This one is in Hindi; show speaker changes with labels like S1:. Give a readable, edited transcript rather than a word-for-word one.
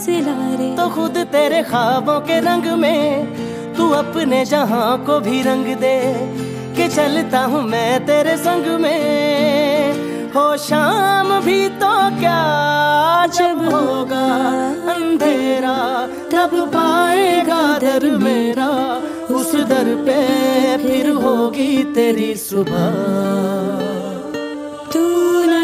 S1: सिला रे।
S2: तो खुद तेरे ख्वाबों के रंग में तू अपने जहां को भी रंग दे, कि चलता हूँ मैं तेरे संग में। हो शाम भी तो क्या, जब होगा अंधेरा तब पाएगा दर मेरा, उस दर पे फिर होगी तेरी सुबह।
S1: तू